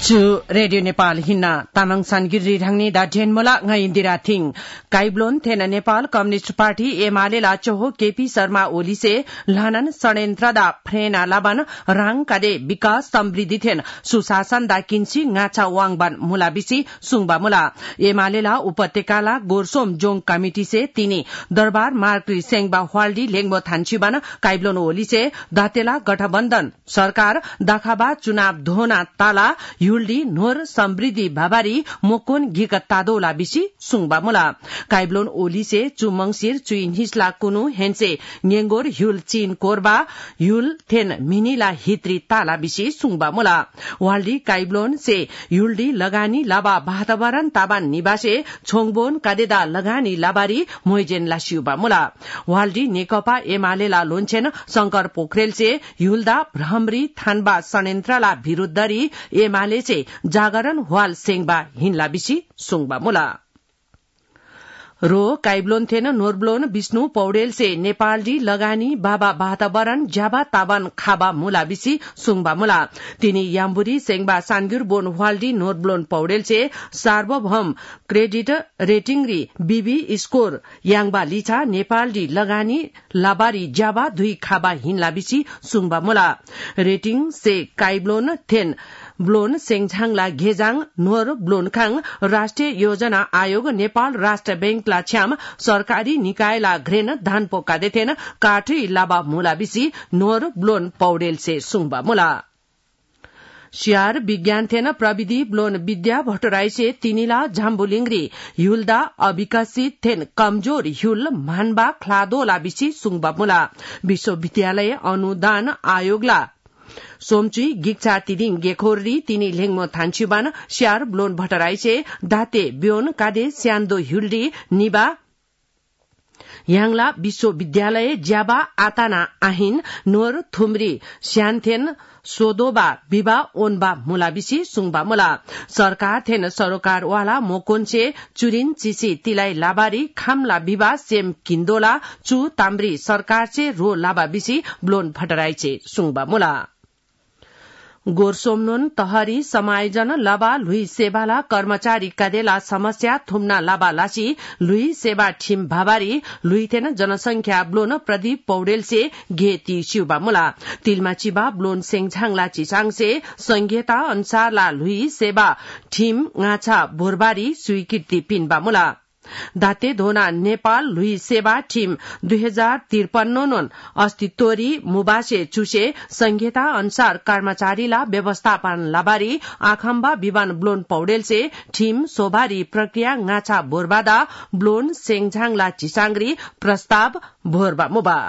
Chu Radio Nepal hinna tamang sangiri rangni da jenmola ngai indira thing kaiblon thena Nepal Communist Party UML ला चोहो केपी शर्मा ओली से लानन षड्यन्त्र दा फ्रेना लाबन राङ कादे विकास समृद्धि थेन सुशासन दा किन्सी ngacha वाङबान मुला बिसी सुङबा मुला एमाले ला उपत्यका ला गोरसोम जोङ कमिटी से तिनी दरबार मार्क्री सेङबा हवाल्डी लेङबो थान्चीबान काइब्लोन ओली से दातेला गठबन्धन सरकार दाखाबा चुनाव धोना ताला युल्डी नोर समृद्धि भाबारी मोकोन घिक तादोला बिसी सुङबा मुला काइब्लोन ओली से चुमंगसिर चुइन हिस्ला कुनु हेन्से न्येंगोर ह्युल चीन कोरबा ह्युल थेन मिनिला हित्री ताला बिसी सुङबा मुला वाल्डी काइब्लोन से युल्डी लगानी लाबा वातावरण ताबान निवासे छोङबोन कादेदा लगानी लाबारी मोइजेन लासियुबा मुला वाल्डी नेकपा एमाले ला लोन्छेन शंकर पोखरेल से युल्दा भ्रमरी थानबा षड्यन्त्रला विरुद्धरी एमाले से जागरण हवाल सेङबा हिनला बिसी सुङबा मुला रो काइब्लोन थेन नोरब्लोन विष्णु पौडेल से नेपालडी लगानी बाबा वातावरण ज्याबा ताबान खाबा मुला बिसी सुङबा मुला तिनी याम्बुरी सेङबा सानगुर बोन हवाल्डी नोरब्लोन पौडेल से सार्वभौम क्रेडिट रेटिंगरी बीबी स्कोर याङबा लिचा नेपालडी लगानी लाबारी ज्याबा दुई खाबा हिनला बिसी सुङबा मुला रेटिंग से काइब्लोन थेन ब्लोन सेङझाङला घेजाङ नोर ब्लोनखाङ राष्ट्रिय योजना आयोग नेपाल राष्ट्र बैंक ला छ्याम सरकारी निकायला घ्रेन धान पोका देथेन काठी लाबा मुला बिसी नोर ब्लोन पौडेल से सुङबा मुला शियार विज्ञान थेन प्रविधि ब्लोन विद्या भट्टराई से तिनीला झाम्बुलिंगरी ह्युल्दा अविकसित थेन कमजोर ह्युल मानबा ख्लादोला बिसी सुङबा मुला विश्वविद्यालय अनुदान आयोगला सोमचुई गिक्चा तिदिङ गेखोरी तिनी लेङमो थान्चुबान श्यार ब्लोन भट्टराई से दाते ब्योन कादे स्यान्दो ह्युल्डी निबा याङला विश्वविद्यालय ज्याबा आताना आहिन नोर थुमरी स्यान्थेन सोदोबा बिबा ओनबा मुला बिसी सुङबा मुला सरकार थेन सरोकार वाला मोकोन से चुरिन चिसी तिलाई लाबारी खामला बिबा सेम किन्दोला चु ताम्री सरकार से रो लाबा बिसी ब्लोन भट्टराई से सुङबा मुला गोरसोमनोन तहरी समायोजन लबा लुई सेवाला कर्मचारी कादेला समस्या थुम्ना लाबा लासी लुई सेवा ठिम भाबारी लुईथेन जनसंख्या ब्लोन प्रदीप पौडेल से घेती शिवबा मुला तिलमाचिबा ब्लोन सेङझाङला चिसाङ से संहिता अनुसारला लुई सेवा ठिम गाछा बोरबारी स्वीकृति पिनबा मुला दाते धोना नेपाल लुई सेवा टीम 2053 अस्तित्वरी मुबासे चुसे संहिता अनुसार कर्मचारीला व्यवस्थापन लाबारी आखम्बा विवान ब्लोन पौडेल से टीम सोभारी प्रक्रिया गाछा बोरबादा ब्लोन सेङझाङला चिसाङ्ग्री प्रस्ताव भोरबा मुबा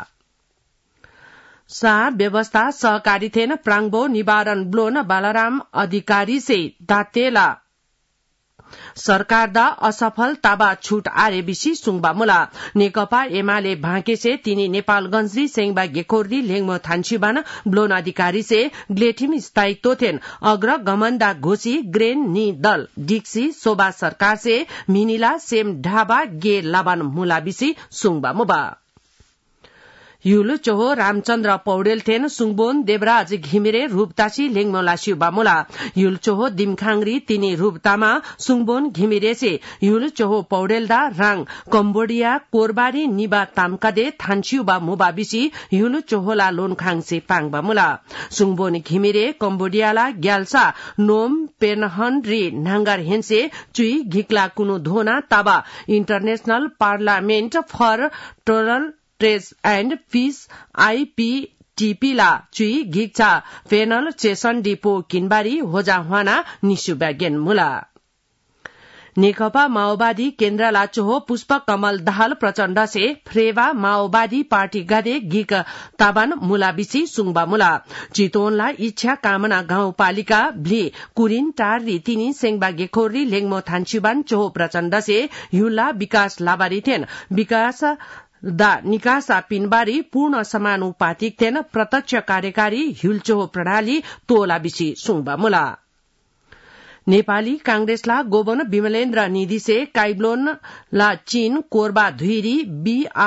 सा व्यवस्था सहकारी थेन प्राङ्बो निवारण ब्लोन बालाराम अधिकारी से दातेला सरकार दा असफल ताबा छूट आरे बिसी सुङबा मुला नेकपा एमाले भाके से तिनी नेपालगंजरी सेङबा गेखोर्दी लेङमो थान्चीबान ब्लोन अधिकारी से ग्लेठिम स्थायित्व थेन अग्र गमनदा घोषी ग्रेन नि दल डिक्सी सोबा सरकार से मिनिला सेम ढाबा गे लाबान मुला बिसी सुङबा मुबा युल चोहो रामचन्द्र पौडेल थेन सुङबोन देवराज घिमिरे रूपतासी लेङमो लासियुबा मुला युल चोहो दिमखाङरी तिनी रूपतामा सुङबोन घिमिरे से युल चोहो पौडेलदा राङ कम्बोडिया कोरबारी निबा तामकादे थान्चियुबा मुबा बिसी युल चोहोला लोनखाङ से पाङबा मुला सुङबोन घिमिरे कम्बोडियाला ग्याल्सा नोम पेनहन री नांगार हेन्से चुई घिक्ला कुनु धोना ताबा international parliament for tolerance and peace IPTP ला चुई घिक्चा फेनल चेसन डिपो किनबारी होजा हुआना निशुब्यागेन मुला नेकपा माओवादी केन्द्र लाचोहो पुष्प कमल दाहाल प्रचण्ड से फ्रेवा माओवादी पार्टी गदे गिक ताबान मुला बिसी सुङबा मुला चितवनला इच्छा कामना गाउँपालिका भ्ली कुरिन टारी तिनी सेङबा गेखोरी लेङमो थान्चुबान चोहो प्रचण्ड से युला विकास लाबारी थेन विकास दा निकासा पिनबारी पूर्ण समानुपातिक थेन प्रत्यक्ष कार्यकारी हिलचोहो प्रणाली तोला बिसी सुङबा मुला नेपाली कांग्रेसला गोवन विमलेन्द्र निधि से काइब्लोन ला चीन कोरबा धुइरी बीआर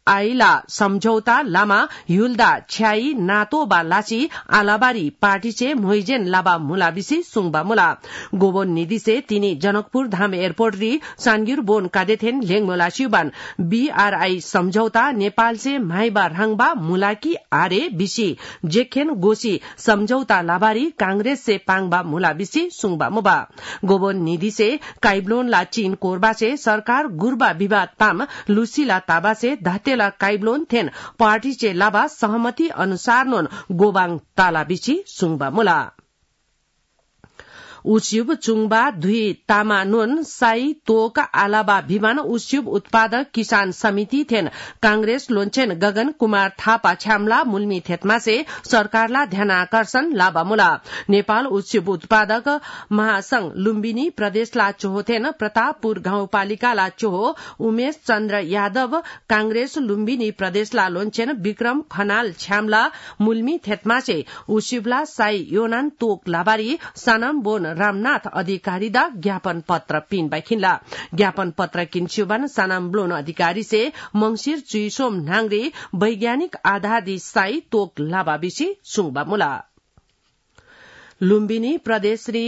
आइला सम्झौता लामा युल्दा छ्याई नातोबा लाची आलाबारी पार्टीचे मोइजेन लाबा मुलाबिसी सुङबा मुला गोबोन निदिसे तिनी जनकपुर धाम एयरपोर्ट री सानगिर बोन कादेथेन लेङमोला शिवबान बीआरआई सम्झौता नेपाल से माइबा राङबा मुलाकी आरे बिसी जेखेन गोसी सम्झौता लाबारी कांग्रेस से पाङबा मुलाबिसी सुङबा मुबा गोबोन निदिसे काइब्लोन ला चीन कोरबा से सरकार गुरबा विवाद ताम लुसीला ताबा से धातेला काइब्लोन थेन पार्टी चे लाबा सहमति अनुसार नोन गोबाङ ताला बिची सुङबा मुला उस्युब चुङबा धुई तामा नोन साई तोक आलाबा भिमान उस्युब उत्पादक किसान समिति थेन कांग्रेस लोन्छेन गगन कुमार थापा छ्यामला मुल्मी थेतमा से सरकारला ध्यान आकर्षण लाबा मुला नेपाल उस्युब उत्पादक महासंघ लुम्बिनी प्रदेशला चोहोथेन प्रतापपुर गाउँपालिकाला चोहो उमेश चन्द्र यादव कांग्रेस लुम्बिनी प्रदेशला लोन्छेन विक्रम खनाल छ्यामला मुल्मी थेतमा से उस्युबला साई योनान तोक लाबारी सानम बोन रामनाथ अधिकारी दा ज्ञापन पत्र पिन बाइखिनला ज्ञापन पत्र किन्स्युबान सानाम ब्लोन अधिकारी से मंगिर चुइसोम नांगरे वैज्ञानिक आधार साई तोक लाबाबिसी सुङबा मुला लुम्बिनी प्रदेश री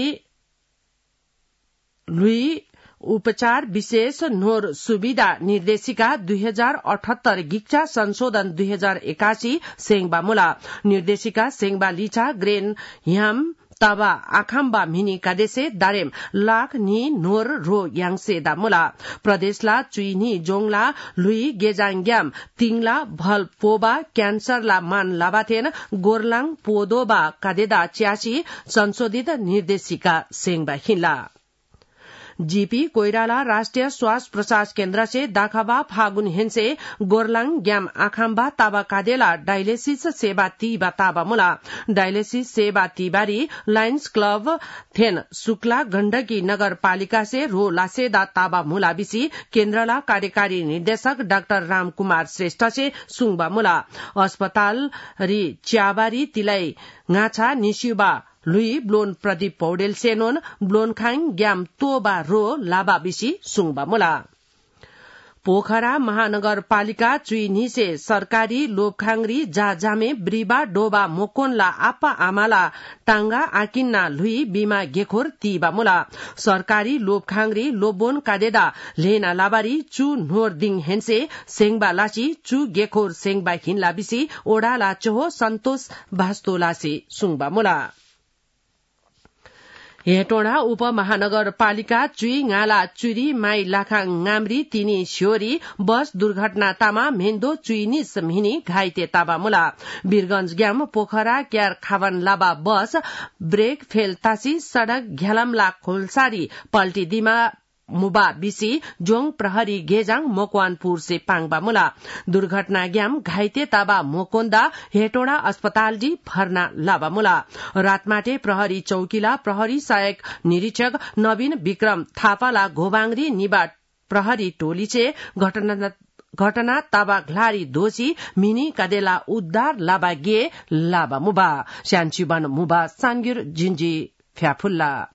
लुई उपचार विशेष नोर सुविधा निर्देशिका 2078 गिक्चा संशोधन 2081 सेङबा मुला निर्देशिका सेङबा लिचा ग्रेन ह्याम ताबा आखाम्बा मिनी कादेसे दारेम लाख नि नोर रो याङसे दामुला प्रदेशला चुइनी जोङला लुई गेजाङग्याम तिङला भल पोबा क्यान्सरला मान लाबाथेन गोरलाङ पोदोबा कादेदा च्यासी संशोधित निर्देशिका सेङबा हिला जीपी कोइराला राष्ट्रिय स्वास्थ्य प्रसार केन्द्र से दाखाबा फागुन हेन्से गोरलाङ ग्याम आखाम्बा ताबा कादेला डायलिसिस सेवा तीबा ताबा मुला डायलिसिस सेवा तीबारी लायन्स क्लब थेन शुक्ला गण्डकी नगरपालिका से रो लासेदा ताबा मुला बिसी केन्द्रला कार्यकारी निर्देशक डाक्टर रामकुमार श्रेष्ठ से सुङबा मुला अस्पताल री च्याबारी तिलाई गाछा निस्युबा लुई ब्लोन प्रदीप पौडेल सेनोन ब्लोनखाङ ग्याम तोबा रो लाबा बिसी सुङबा मुला पोखरा महानगरपालिका चुइनी से सरकारी लोपखाङरी जामे ब्रिबा डोबा मोकोनला आपा आमाला टांगा आकिन्ना लुई बीमा गेखोर तीबा मुला सरकारी लोपखाङरी लोबोन कादेदा लेना लाबारी चु नोर दिङ हेन्से सेङबा लासी चु गेखोर सेङबा हिनला बिसी ओडाला चोहो सन्तोष भास्तोला से सुङबा मुला हेटोडा उपमहानगरपालिका चुई गाला चुरी माई लाखाङ गाम्री तिनी स्योरी बस दुर्घटना तामा मेन्दो चुइनिस मिनी घाइते ताबा मुला वीरगंज ग्याम पोखरा क्यार खावन लाबा बस ब्रेक फेल तासी सड़क घ्यालमला खोलसारी पल्टी दिमा मुबा बिसी जोङ प्रहरी गेजाङ मकवानपुर से पाङबा मुला दुर्घटना ग्याम घाइते ताबा मोकोन्दा हेटोडा अस्पताल डी भर्ना लाबा मुला रातमाटे प्रहरी चौकीला प्रहरी सहायक निरीक्षक नवीन विक्रम थापाला घोबाङरी निबा प्रहरी टोली से घटना ताबा घ्लारी दोषी मिनी कादेला उद्धार लाबा गे लाबा मुबा स्यानचिबान मुबा सानगिर जिन्जी फ्याफुल्ला